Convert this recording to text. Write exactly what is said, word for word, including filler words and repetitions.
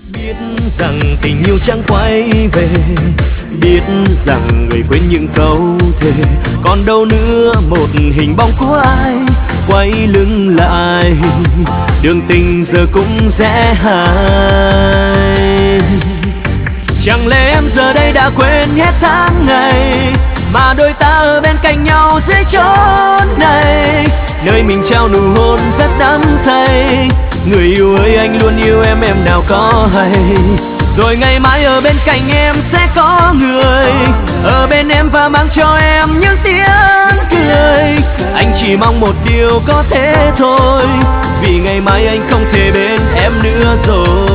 Biết rằng tình yêu chẳng quay về, biết rằng người quên những câu thề, còn đâu nữa một hình bóng của ai quay lưng lại, đường tình giờ cũng rẽ hai. Chẳng lẽ em giờ đây đã quên hết tháng ngày mà đôi ta ở bên cạnh nhau dưới chốn này, nơi mình trao nụ hôn rất đắm say. Người yêu ơi anh luôn yêu em, em nào có hay, rồi ngày mai ở bên cạnh em sẽ có người ở bên em và mang cho em những tiếng cười. Anh chỉ mong một điều có thế thôi, vì ngày mai anh không thể bên em nữa rồi.